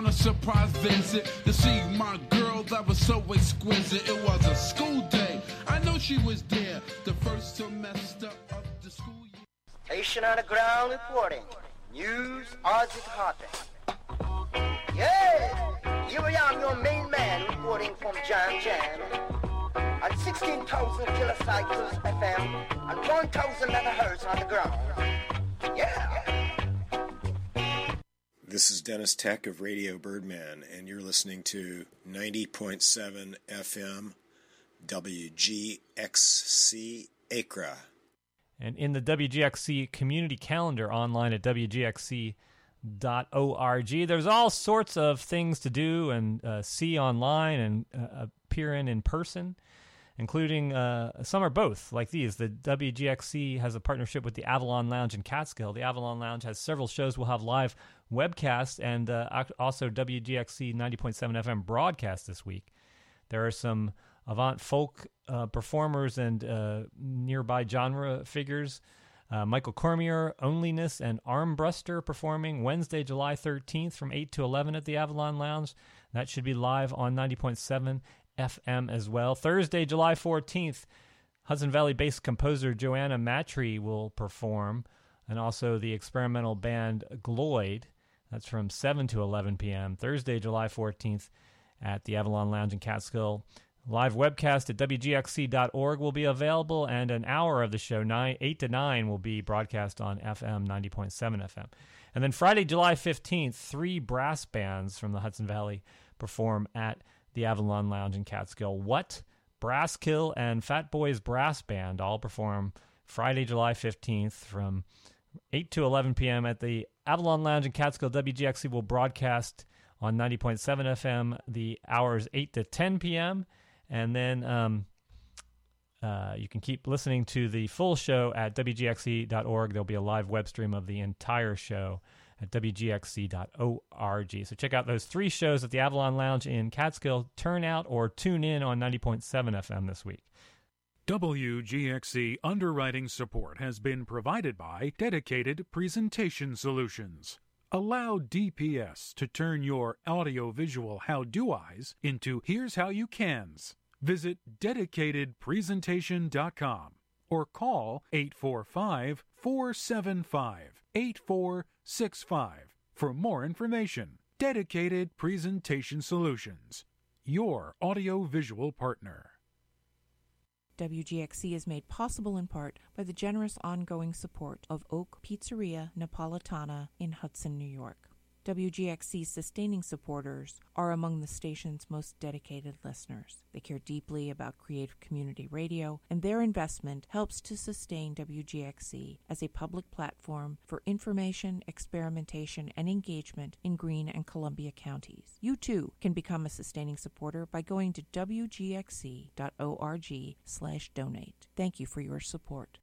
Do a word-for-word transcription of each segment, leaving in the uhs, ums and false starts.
on a surprise visit to see my girl that was so exquisite. It was a school day. I know she was there the first semester of the school year. Station on the ground reporting. News as it happened. Yeah, here I am, your main man, reporting from Jan Jan. At sixteen thousand kilocycles F M and one thousand megahertz on the ground. Yeah. This is Dennis Tech of Radio Birdman, and you're listening to ninety point seven F M W G X C Acra. And in the W G X C community calendar online at W G X C dot org, there's all sorts of things to do and uh, see online and uh, appear in in person, including uh, some are both, like these. The W G X C has a partnership with the Avalon Lounge in Catskill. The Avalon Lounge has several shows. We'll have live webcasts and uh, also W G X C ninety point seven F M broadcast this week. There are some avant folk uh, performers and uh, nearby genre figures. Uh, Michael Cormier, Onlyness, and Armbruster performing Wednesday, July thirteenth from eight to eleven at the Avalon Lounge. That should be live on ninety point seven F M as well. Thursday, July fourteenth, Hudson Valley-based composer Joanna Matry will perform, and also the experimental band Gloyd. That's from seven to eleven p.m. Thursday, July fourteenth at the Avalon Lounge in Catskill. Live webcast at W G X C dot org will be available, and an hour of the show, nine, eight to nine, will be broadcast on F M ninety point seven F M. And then Friday, July fifteenth, three brass bands from the Hudson Valley perform at the Avalon Lounge in Catskill. What? Brasskill and Fat Boys Brass Band all perform Friday, July fifteenth from eight to eleven p.m. at the Avalon Lounge in Catskill. W G X C will broadcast on ninety point seven F M the hours eight to ten p.m., and then um, uh, you can keep listening to the full show at W G X C dot org. There'll be a live web stream of the entire show at W G X C dot org. So check out those three shows at the Avalon Lounge in Catskill. Turn out or tune in on ninety point seven F M this week. W G X C underwriting support has been provided by Dedicated Presentation Solutions. Allow D P S to turn your audio-visual how-do-eyes into here's how you cans. Visit dedicated presentation dot com or call eight four five, four seven five, eight four six five for more information. Dedicated Presentation Solutions, your audio-visual partner. W G X C is made possible in part by the generous ongoing support of Oak Pizzeria Napolitana in Hudson, New York. W G X C's sustaining supporters are among the station's most dedicated listeners. They care deeply about creative community radio, and their investment helps to sustain W G X C as a public platform for information, experimentation, and engagement in Greene and Columbia counties. You, too, can become a sustaining supporter by going to W G X C dot org slash donate. Thank you for your support.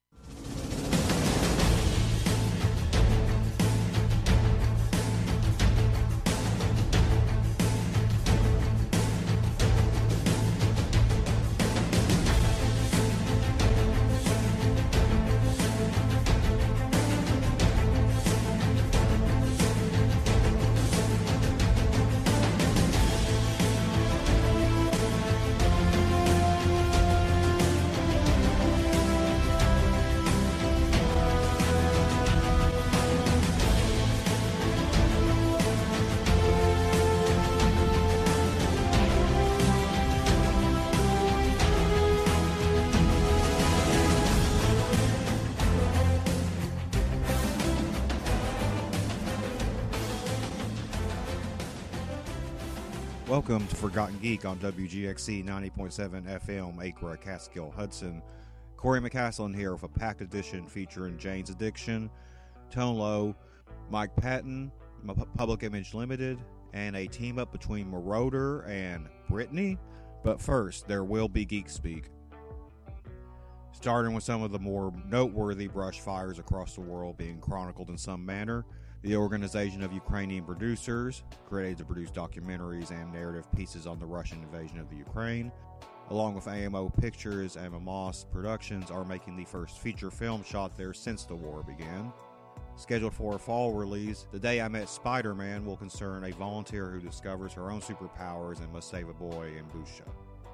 Welcome to Forgotten Geek on W G X C ninety point seven F M, Acra, Catskill, Hudson. Corey McCaslin here with a packed edition featuring Jane's Addiction, Tone Low, Mike Patton, Public Image Limited, and a team-up between Marauder and Brittany. But first, there will be Geek Speak. Starting with some of the more noteworthy brush fires across the world being chronicled in some manner. The Organization of Ukrainian Producers, created to produce documentaries and narrative pieces on the Russian invasion of the Ukraine, along with A M O Pictures and Mamos Productions, are making the first feature film shot there since the war began. Scheduled for a fall release, The Day I Met Spider-Man will concern a volunteer who discovers her own superpowers and must save a boy in Busha.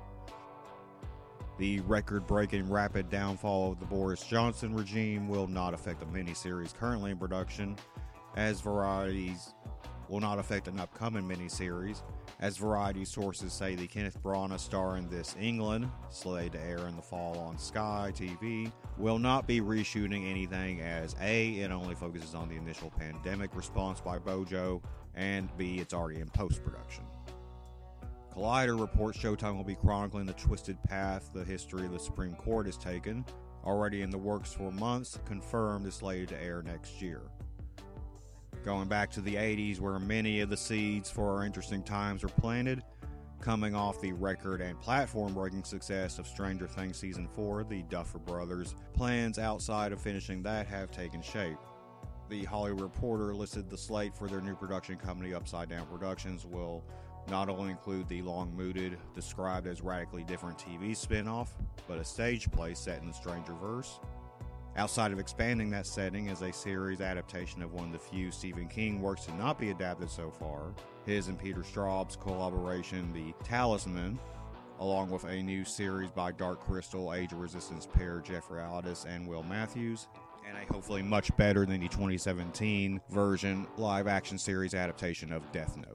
The record-breaking rapid downfall of the Boris Johnson regime will not affect the miniseries currently in production, as Variety's will not affect an upcoming miniseries, as Variety sources say the Kenneth Branagh starring This England, slated to air in the fall on Sky T V, will not be reshooting anything as A, it only focuses on the initial pandemic response by Bojo, and B, it's already in post-production. Collider reports Showtime will be chronicling the twisted path the history of the Supreme Court has taken, already in the works for months, confirmed is slated to air next year. Going back to the eighties, where many of the seeds for our interesting times were planted, coming off the record and platform-breaking success of Stranger Things Season four, the Duffer Brothers' plans outside of finishing that have taken shape. The Hollywood Reporter listed the slate for their new production company, Upside Down Productions, will not only include the long-mooted, described as radically different T V spin-off, but a stage play set in the Strangerverse. Outside of expanding that setting as a series adaptation of one of the few Stephen King works to not be adapted so far, his and Peter Straub's collaboration, The Talisman, along with a new series by Dark Crystal Age of Resistance pair Jeffrey Aldis and Will Matthews, and a hopefully much better than the twenty seventeen version live-action series adaptation of Death Note.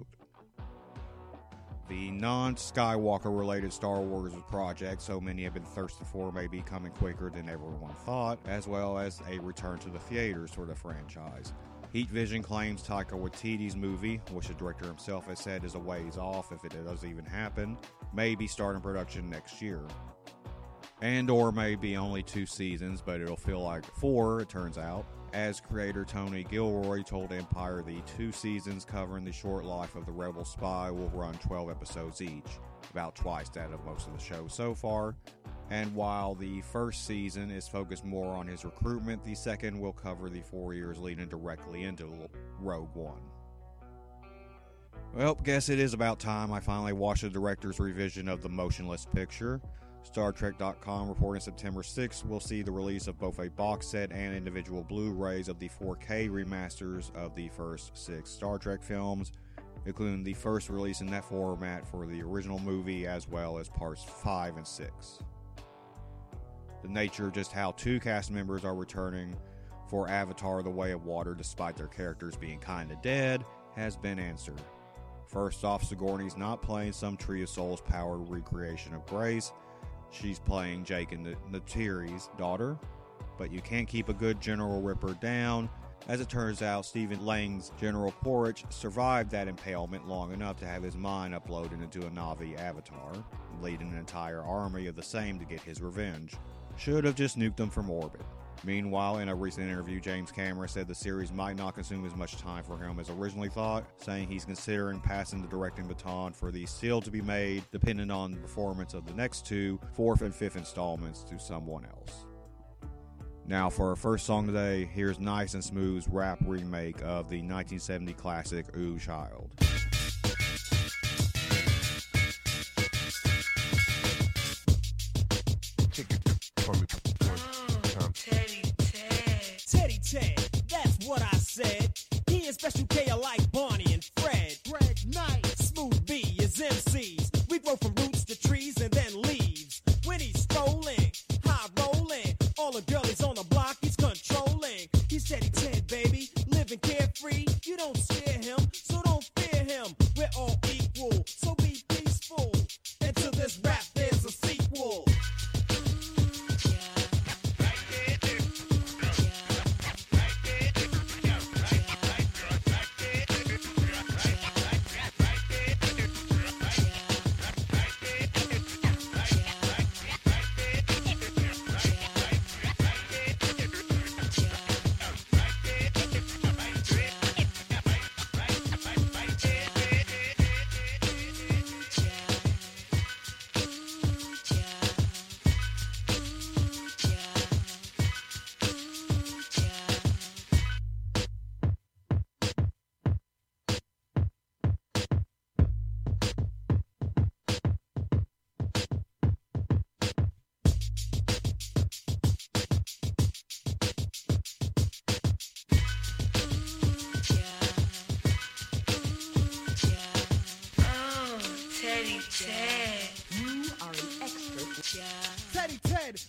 The non-Skywalker-related Star Wars project so many have been thirsting for may be coming quicker than everyone thought, as well as a return to the theaters for the franchise. Heat Vision claims Taika Waititi's movie, which the director himself has said is a ways off if it does even happen, may be starting production next year. Andor may be only two seasons, but it'll feel like four, it turns out, as creator Tony Gilroy told Empire the two seasons covering the short life of the Rebel spy will run twelve episodes each, about twice that of most of the show so far. And while the first season is focused more on his recruitment, the second will cover the four years leading directly into Rogue One. Well, guess it is about time I finally watched the director's revision of the motionless picture. Star Trek dot com reporting September sixth will see the release of both a box set and individual Blu-rays of the four K remasters of the first six Star Trek films, including the first release in that format for the original movie as well as parts five and six. The nature of just how two cast members are returning for Avatar: The Way of Water despite their characters being kinda dead has been answered. First off, Sigourney's not playing some Tree of Souls powered recreation of Grace. She's playing Jake and Neytiri's daughter, but you can't keep a good General Ripper down. As it turns out, Stephen Lang's General Porridge survived that impalement long enough to have his mind uploaded into a Na'vi avatar, leading an entire army of the same to get his revenge. Should have just nuked them from orbit. Meanwhile, in a recent interview, James Cameron said the series might not consume as much time for him as originally thought, saying he's considering passing the directing baton for the still to be made, depending on the performance of the next two, fourth and fifth installments, to someone else. Now, for our first song today, here's Nice and Smooth's rap remake of the nineteen seventy classic Ooh Child. Teddy Ted, that's what I said. He and Special K are like Barney and Fred. Greg Knight, Smooth B is M Cs. We grow from roots to trees and then leaves. When he's strolling, high rolling, all the girlies on the block he's controlling. He's Teddy Ted, baby, living carefree. You don't scare him, so don't fear him. We're all equal, so be peaceful. And to this rap, there's a sequel.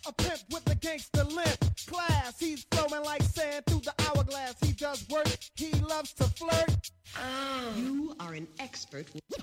a pimp with a gangster limp. Class, he's flowing like sand through the hourglass. He does work, he loves to flirt. Oh. You are an expert.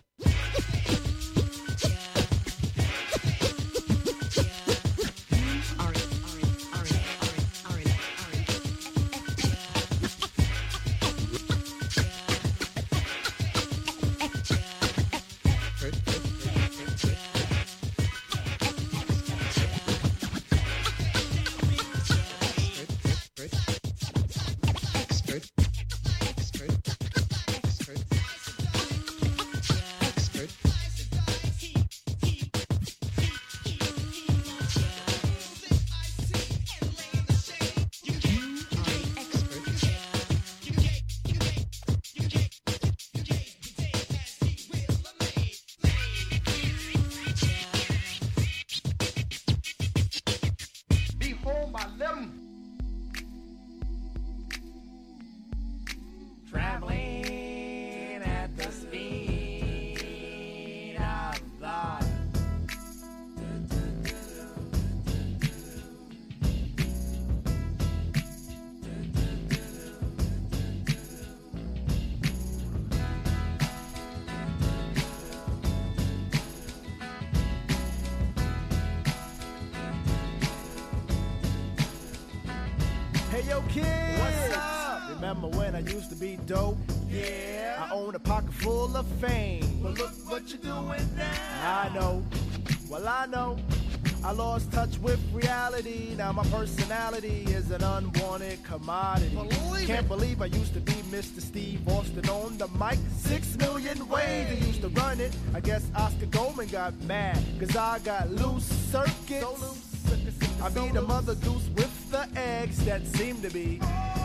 Traveling at the speed of thought. Hey yo kid, what's up? Remember when I used to be dope? Yeah. I own a pocket full of fame. But look what you're doing now. I know. Well, I know. I lost touch with reality. Now my personality is an unwanted commodity. Believe Can't it. believe I used to be Mister Steve Austin on the mic. Six million ways I used to run it. I guess Oscar Goldman got mad, cause I got loose circuits. So loose. I be the mother goose with the eggs that seem to be.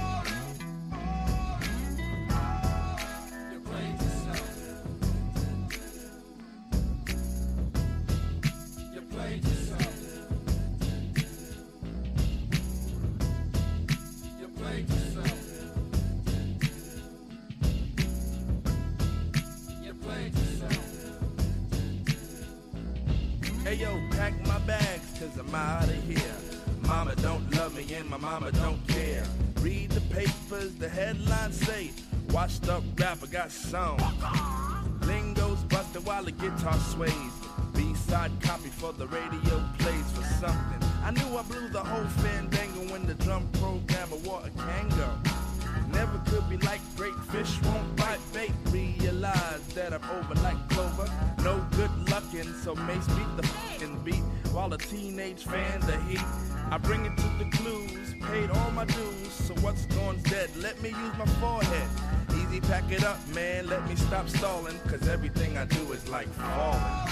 Hey yo, pack my bags, cause I'm out of here. Mama don't love me and my mama don't care. Read the papers, the headlines say, washed up rapper got song. Lingo's busted while the guitar sways. B-side copy for the radio plays for something. I knew I blew the whole fandango when the drum programmer wore a Kango. Never could be like great fish won't bite bait. Realize that I'm over like Clover. No good luckin', so Mace beat the fucking beat while a teenage fan the heat. I bring it to the clues, paid all my dues, so what's gone's dead? Let me use my forehead. Easy, pack it up, man. Let me stop stalling, cause everything I do is like falling.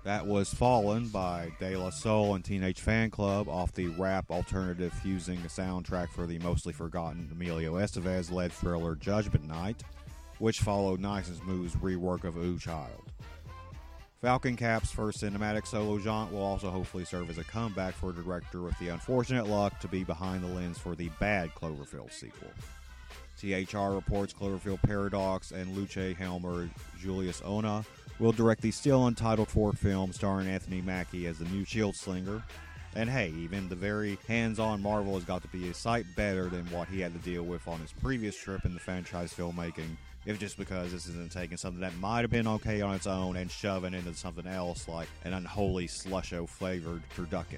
That was Fallen by De La Soul and Teenage Fan Club off the rap alternative fusing the soundtrack for the mostly forgotten Emilio Estevez-led thriller Judgment Night, which followed Nice and Smooth's rework of Ooh Child. Falcon Cap's first cinematic solo jaunt will also hopefully serve as a comeback for a director with the unfortunate luck to be behind the lens for the bad Cloverfield sequel. T H R reports Cloverfield Paradox and Luce Helmer Julius Ona will direct the still untitled fourth film starring Anthony Mackie as the new Shield Slinger. And hey, even the very hands-on Marvel has got to be a sight better than what he had to deal with on his previous trip in the franchise filmmaking, if just because this isn't taking something that might have been okay on its own and shoving into something else like an unholy slusho-flavored turducken.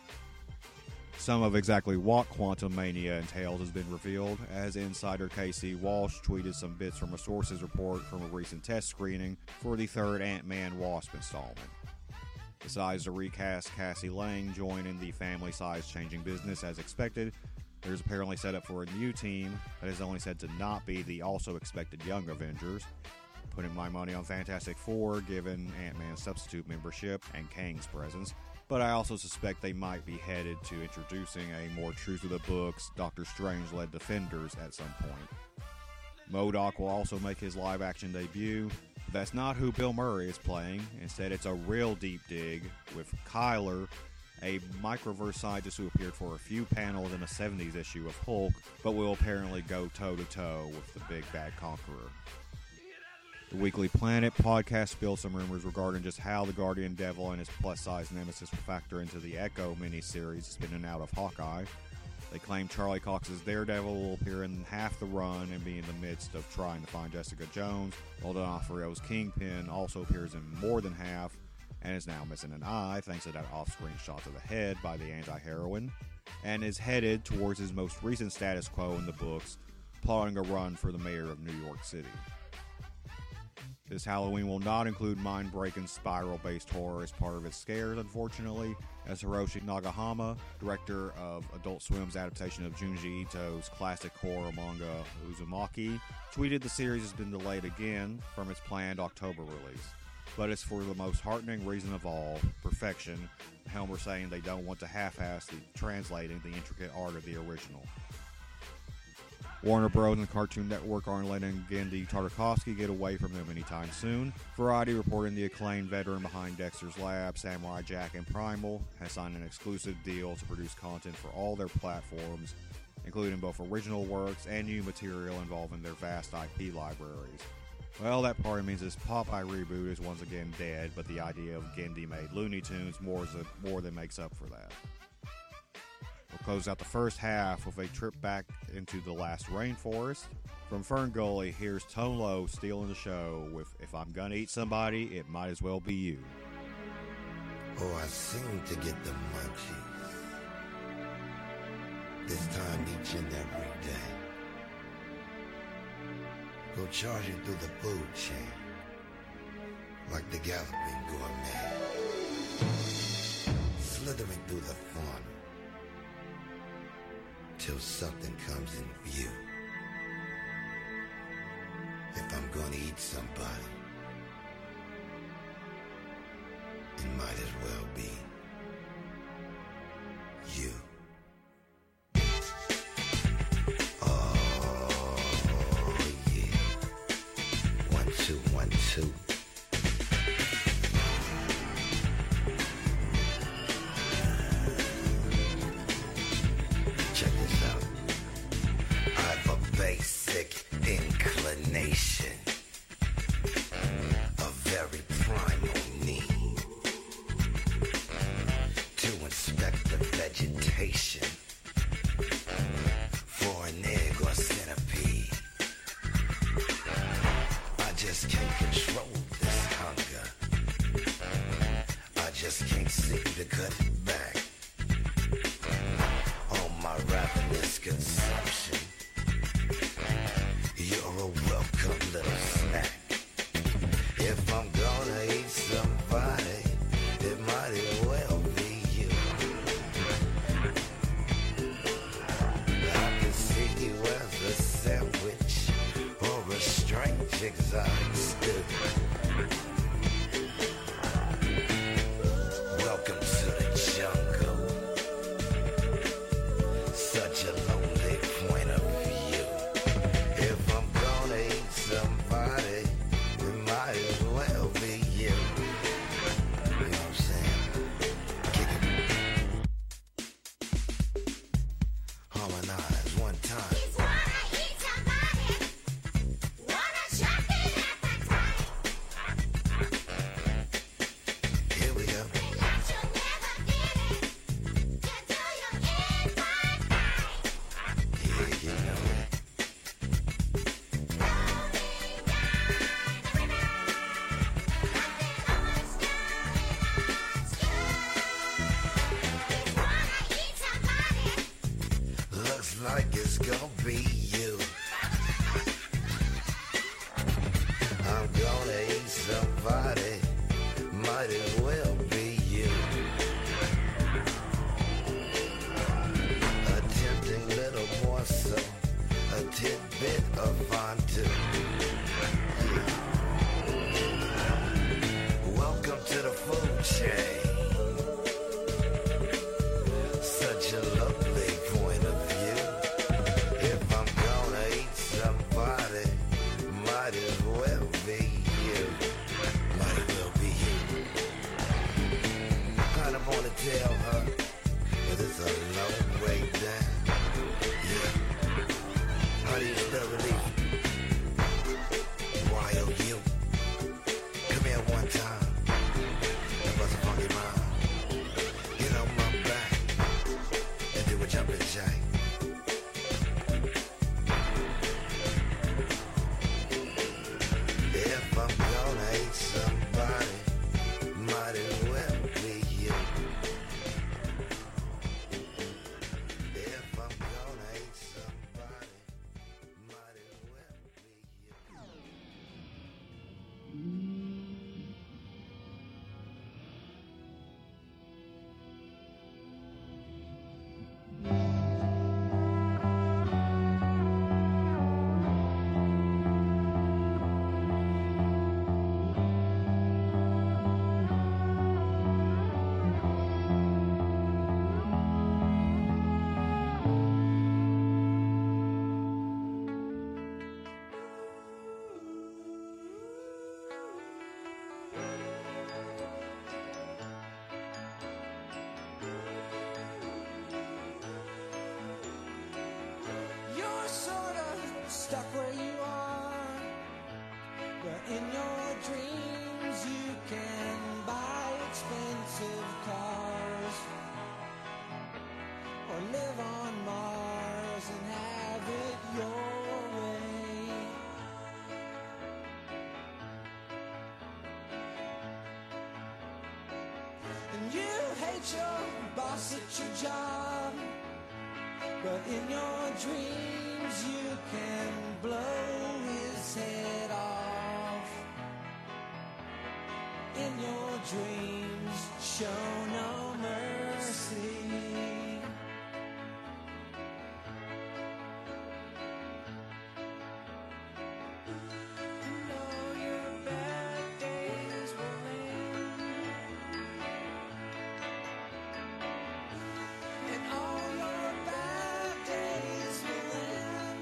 Some of exactly what Quantum Mania entails has been revealed, as insider K C Walsh tweeted some bits from a sources report from a recent test screening for the third Ant-Man Wasp installment. Besides the recast Cassie Lang joining the family-size changing business as expected, there's apparently set up for a new team that is only said to not be the also expected Young Avengers. Putting my money on Fantastic Four, given Ant-Man's substitute membership and Kang's presence, but I also suspect they might be headed to introducing a more true-to-the-books, Doctor Strange-led Defenders at some point. MODOK will also make his live-action debut, but that's not who Bill Murray is playing. Instead, it's a real deep dig with Kyler, a microverse scientist who appeared for a few panels in a seventies issue of Hulk, but will apparently go toe-to-toe with the big bad Conqueror. The Weekly Planet podcast spilled some rumors regarding just how the Guardian Devil and his plus-size nemesis will factor into the Echo miniseries spinning out of Hawkeye. They claim Charlie Cox's Daredevil will appear in half the run and be in the midst of trying to find Jessica Jones, while D'Onofrio's Kingpin also appears in more than half and is now missing an eye thanks to that off-screen shot to the head by the anti-heroine, and is headed towards his most recent status quo in the books, plotting a run for the mayor of New York City. This Halloween will not include mind-breaking spiral-based horror as part of its scares, unfortunately, as Hiroshi Nagahama, director of Adult Swim's adaptation of Junji Ito's classic horror manga Uzumaki, tweeted the series has been delayed again from its planned October release. But it's for the most heartening reason of all, perfection, Helmer saying they don't want to half-ass the translating the intricate art of the original. Warner Bros. And Cartoon Network aren't letting Genndy Tartakovsky get away from them anytime soon. Variety reporting the acclaimed veteran behind Dexter's Lab, Samurai Jack, and Primal has signed an exclusive deal to produce content for all their platforms, including both original works and new material involving their vast I P libraries. Well, that probably means this Popeye reboot is once again dead, but the idea of Genndy-made Looney Tunes more, is a, more than makes up for that. We'll close out the first half with a trip back into the last rainforest. From Fern Gully, here's Tone Low stealing the show with If I'm Gonna Eat Somebody, It Might As Well Be You. Oh, I seem to get the munchies. This time each and every day. Go charging through the food chain like the galloping gourmet. Slithering through the fauna till something comes in view. If I'm gonna eat somebody, it might as well be you. Oh, yeah. One, two, one, two. Check this out. I've a basic inclination, a very primal need to inspect the vegetation for an egg or centipede. I just can't control this hunger. I just can't seem to cut it back on my ravenous consumption. You're a welcome little snack. If I'm gonna eat somebody, it might as well be you. I can see you as a sandwich or a strange exotic stew. it's gonna be you. I'm gonna eat somebody, might as well be you. A tempting little morsel, a tidbit of fondue. Welcome to the food chain. Such a lovely point of view. If I'm gonna eat somebody, might as well be you. Might as well be you. I kinda wanna tell her, but it's a long way down. Yeah. How do you spell relief? Y O U. Come here one time. That was a funky rhyme. Get on my back and do a jumping jack. If I'm gonna eat somebody, might as well be you. If I'm gonna eat somebody, might as well be you. You're sort of stuck where you are, but in your dreams you can buy expensive cars, or live on Mars and have it your way. And you hate your boss at your job, but in your dreams you can blow his head off. In your dreams, show no mercy. And all your bad days will end. And all your bad days will end.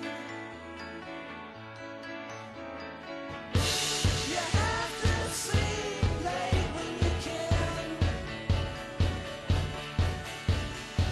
You have to sleep late when you can.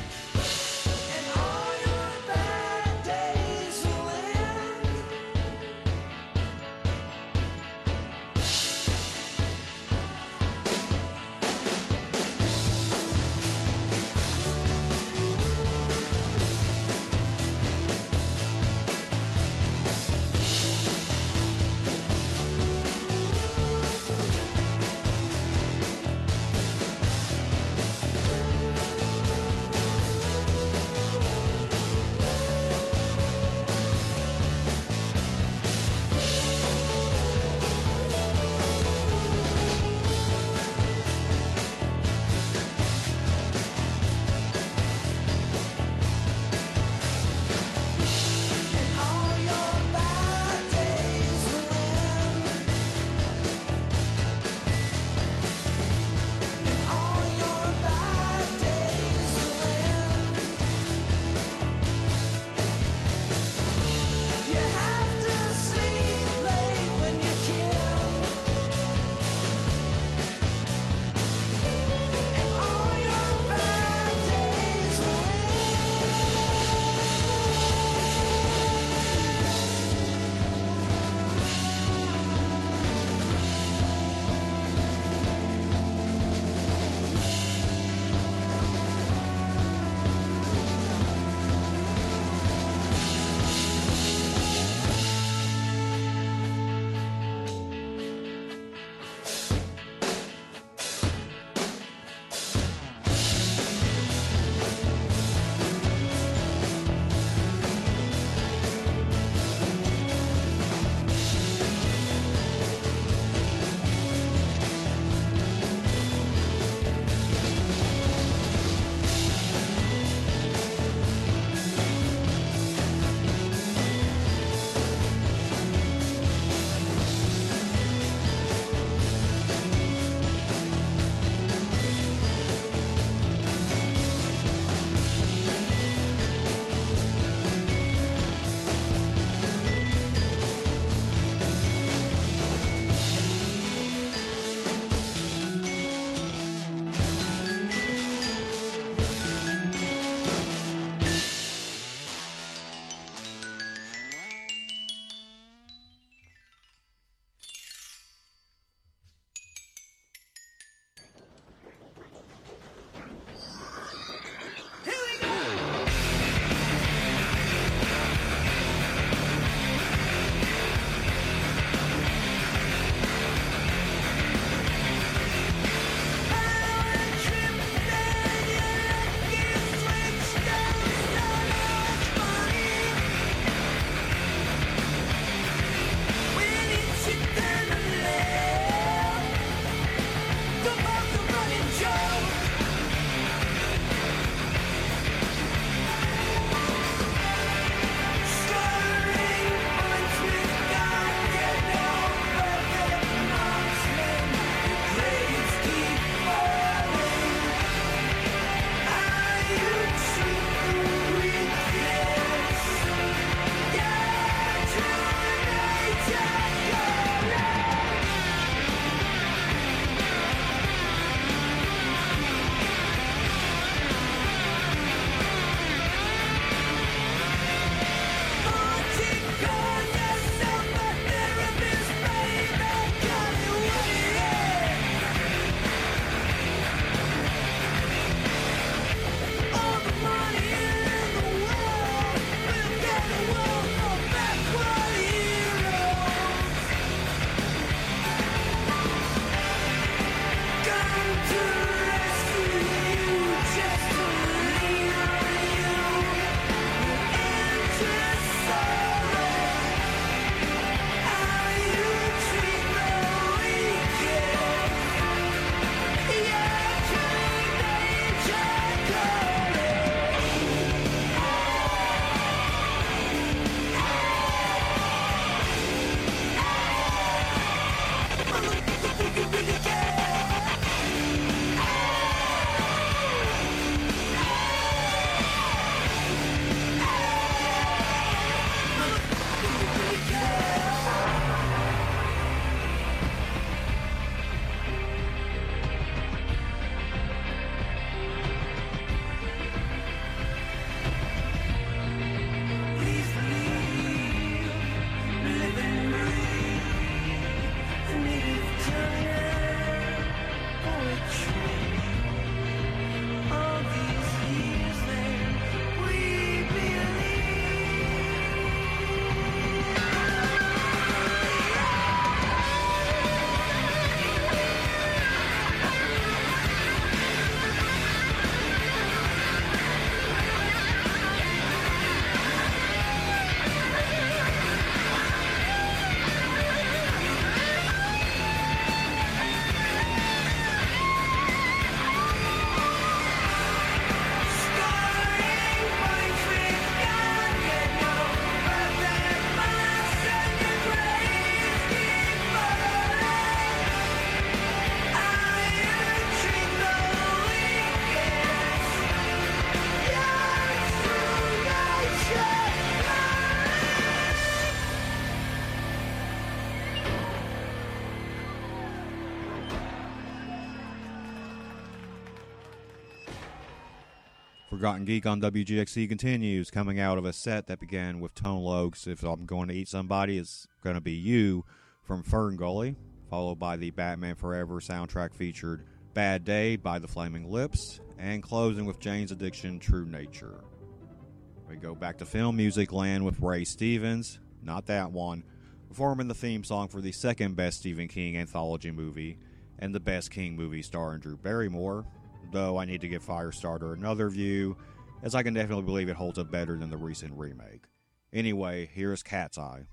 Forgotten Geek on W G X C continues, coming out of a set that began with Tone Locs, If I'm Going to Eat Somebody, It's Gonna Be You, from Fern Gully, followed by the Batman Forever soundtrack featured Bad Day by the Flaming Lips, and closing with Jane's Addiction, True Nature. We go back to film music land with Ray Stevens, not that one, performing the theme song for the second best Stephen King anthology movie, and the best King movie starring Drew Barrymore, though I need to give Firestarter another view, as I can definitely believe it holds up better than the recent remake. Anyway, here's Cat's Eye.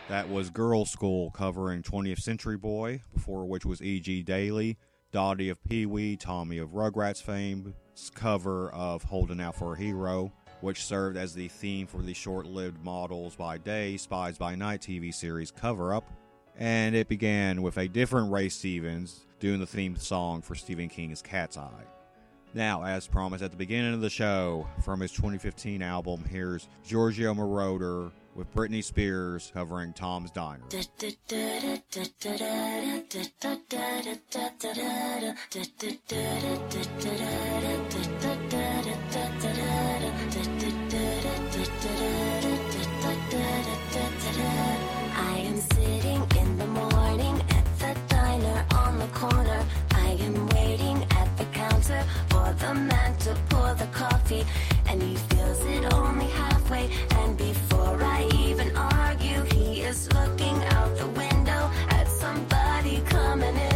That was Girl School covering twentieth Century Boy, before which was E G. Daily, Dottie of Pee-wee, Tommy of Rugrats fame's cover of Holding Out for a Hero, which served as the theme for the short-lived Models by Day, Spies by Night T V series cover-up. And it began with a different Ray Stevens doing the theme song for Stephen King's Cat's Eye. Now, as promised at the beginning of the show, from his twenty fifteen album, here's Giorgio Moroder with Britney Spears covering Tom's Diner. I am sitting in the morning at the diner on the corner. I am waiting at the counter for the man to pour the coffee, and he fills it only halfway, and before I even argue, he is looking out the window at somebody coming in.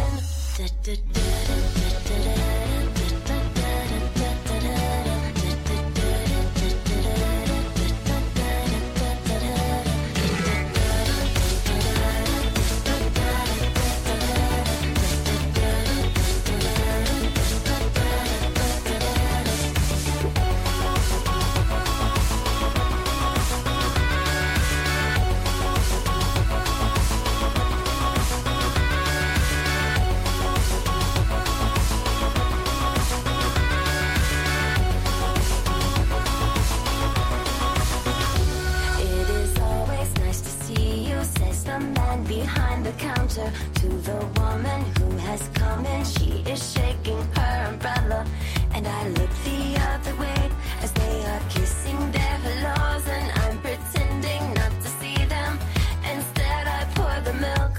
Behind the counter to the woman who has come in, she is shaking her umbrella, and I look the other way as they are kissing their hellos, and I'm pretending not to see them. Instead I pour the milk.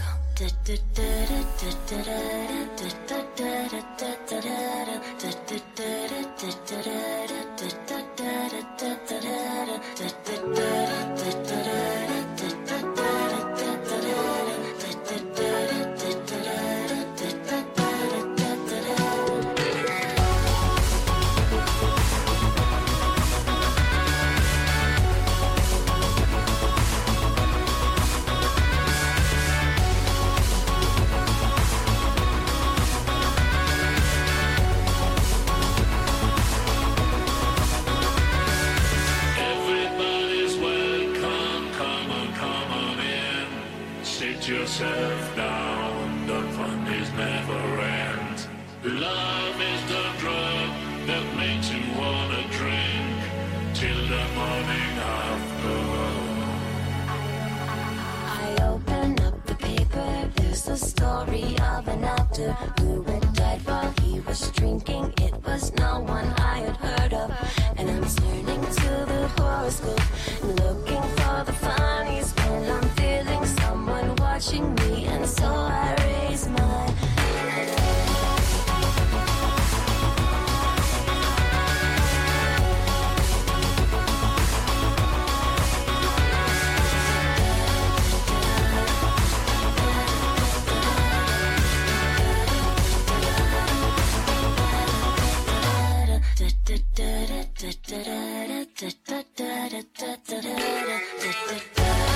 Yourself down, the fun is never ends. Love is the drug that makes you wanna drink till the morning after. I open up the paper, there's a story of an actor who had died while he was drinking. It was no one I had heard of, and I'm turning to the horoscope, looking for the funnies when I'm feeling someone watching me, and so I raise my da da da da da da da da da da da da da.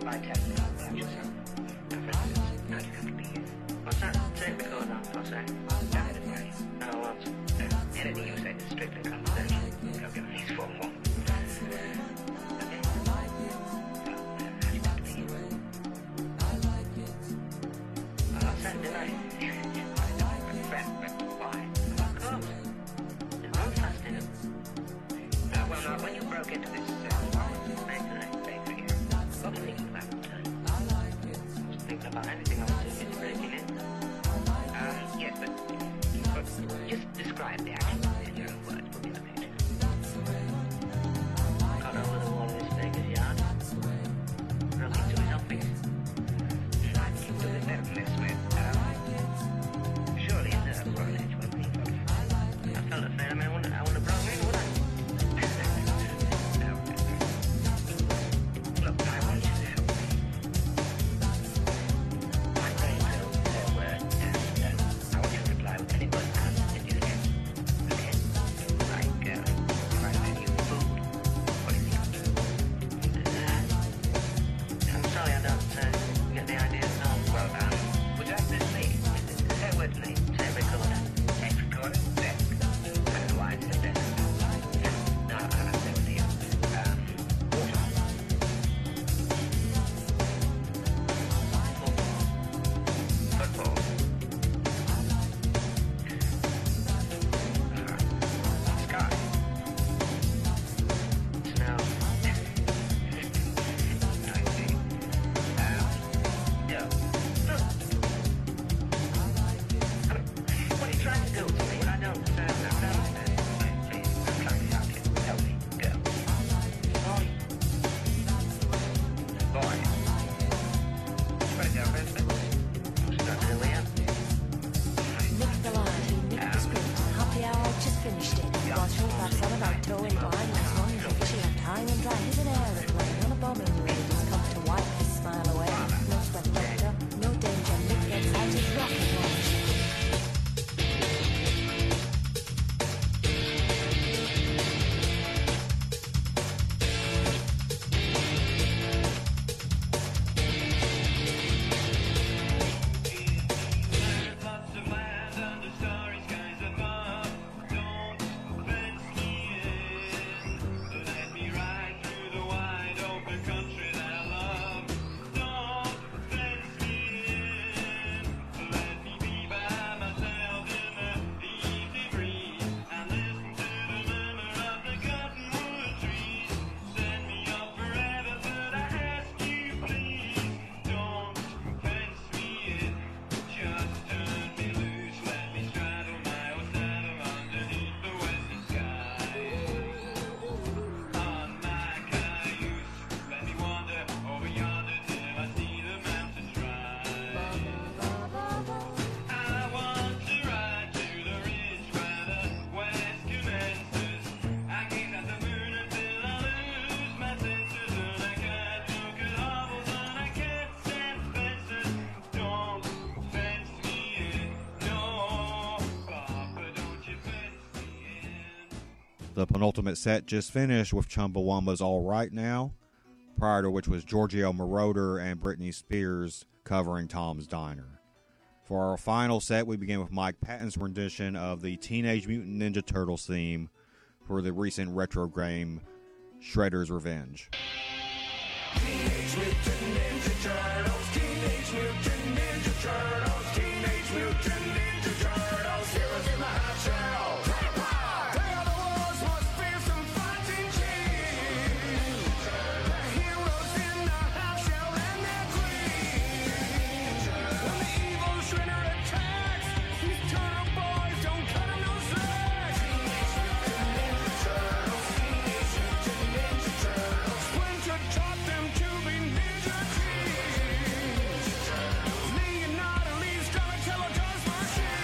by testing about yourself. Now, for instance, how do you have to be here? What's that? Tape recorder, what's that? That is right. No, what? Uh, anything you say is strictly confidential. Go give me these phone one. Okay? Well, how do you have to be here? Well, what's that? Did I? Why? Of course. There's no fuss in it. Uh, well, now, when you broke into this uh, maintenance bakery here, what were you thinking about at the time? I wasn't thinking about anything. I was just breaking in. Um, yes, but, but just describe the action in your own words. We'll be okay. Got over the wall of this baker's yard. Broke into his office. Tried to do it better than this with. Um, surely a nerve for an edge won't be. I felt afraid I mean, I wouldn't have broken in, would I? Look, I want you to help me. I'm going to say a word, and uh, I want you to reply with any word that comes into your head. Okay? Like, uh, if I say to you, food, what do you think? Uh, I'm sorry I don't uh, get the idea. No, well, um, would you like to say, say a word to me? Say recorder. Tape recorder? Desk. And why is it desk? No, I'll have to say with you. Um, water. Football. Uh, sky. Snow. I see. Um, yeah. Look. I mean, what are you trying to do to me? I don't, uh, I don't understand. Please, I'm trying to help you. Help me. Go. Boy. Boy. Ready to go, President? Start to the way up. Nick the line, Nick the script. Happy hour, just finished it. While Showbacks on about towing line, next one is fishing up high and dry. He's an aeroplane on a bombing raid. He's come to wipe his smile away. No sweat doctor, no danger. Nick gets out his rocket launch. The penultimate set just finished with Chumbawamba's All Right Now, prior to which was Giorgio Moroder and Britney Spears covering Tom's Diner. For our final set, we begin with Mike Patton's rendition of the Teenage Mutant Ninja Turtles theme for the recent retro game Shredder's Revenge. Teenage Mutant Ninja Turtles, Teenage Mutant Ninja Turtles, Teenage Mutant Ninja Turtles, heroes in the hot shell. They are the world's most fearsome fighting cheese. The heroes in the hot shell and their queen. When the evil Shredder attacks, these turtle boys don't cut him no slack. Teenage Mutant Ninja Turtles, Teenage Mutant Ninja Turtles. Splinter taught them to be ninja teens. Leonardo leaves Donatello does machine.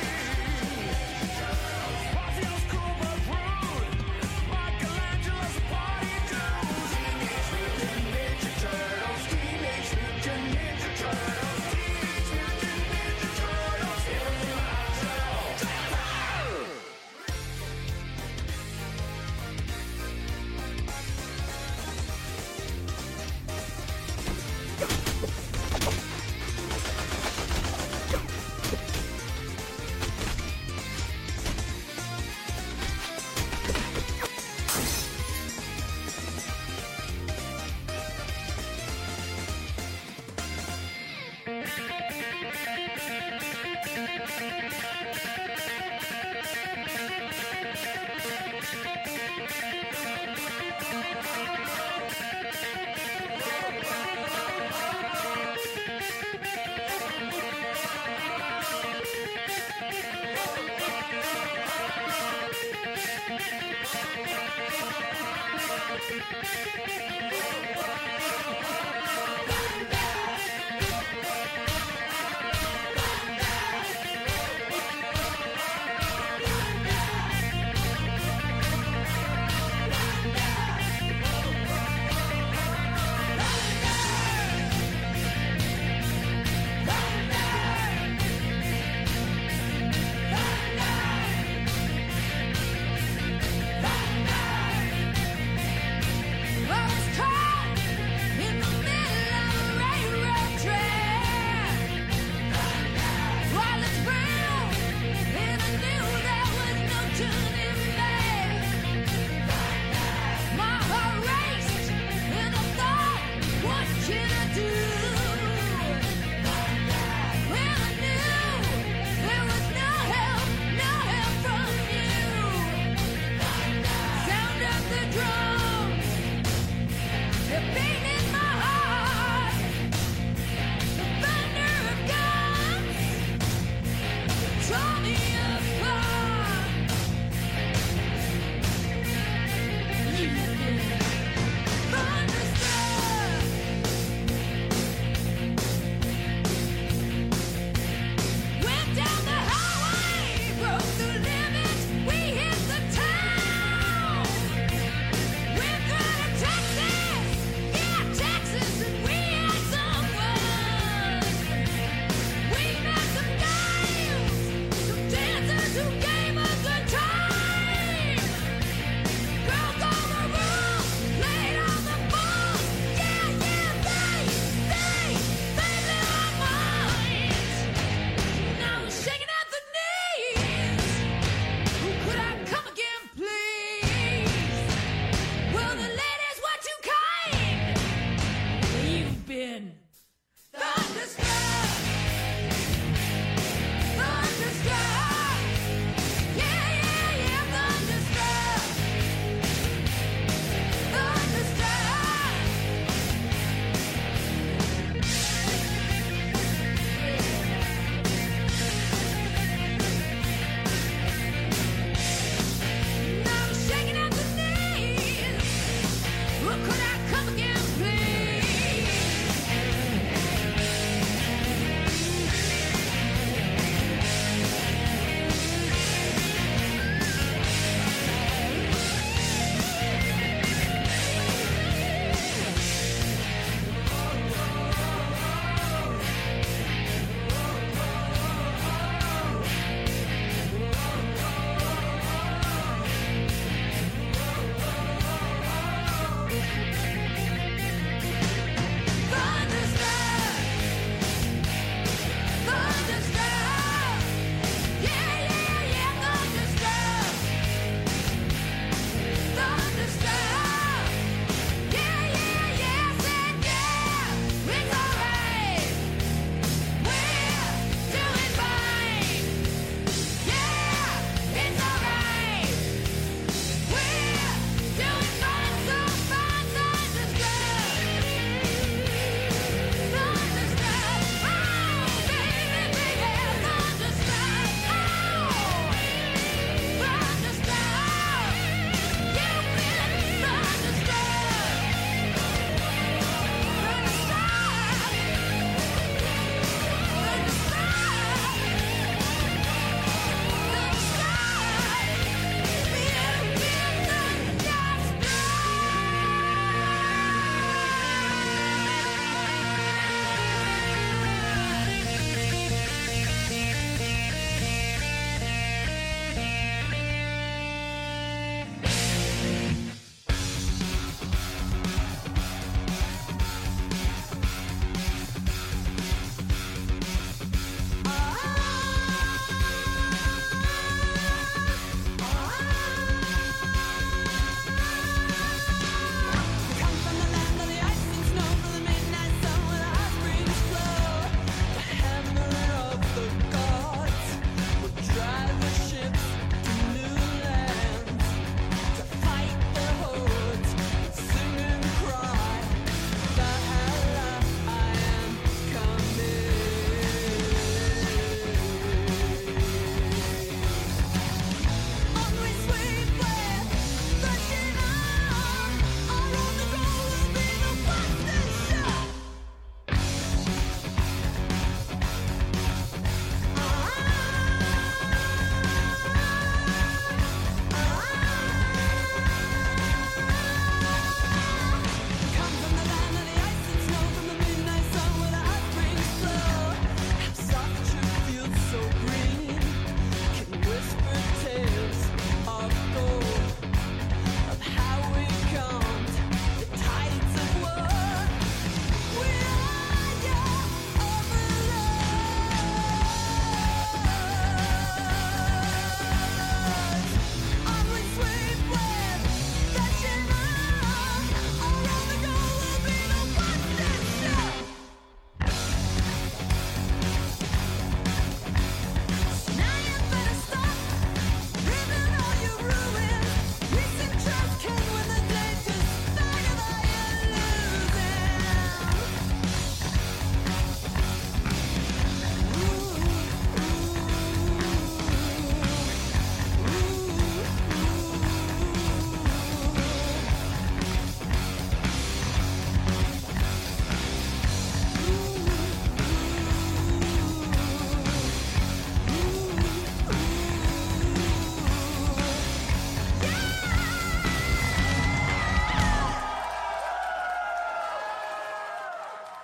Love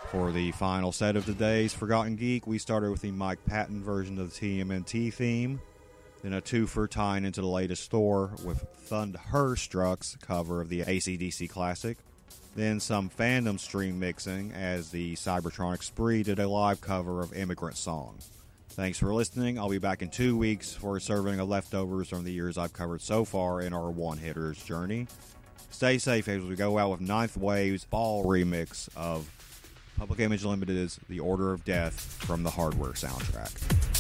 For the final set of today's Forgotten Geek, we started with the Mike Patton version of the T M N T theme, then a twofer tying into the latest Thor with Thunderstruck's cover of the A C D C classic, then some fandom stream mixing as the Cybertronic Spree did a live cover of Immigrant Song. Thanks for listening. I'll be back in two weeks for a serving of leftovers from the years I've covered so far in our one-hitters journey. Stay safe as we go out with Ninth Wave's fall remix of Public Image Limited's The Order of Death from the Hardware soundtrack.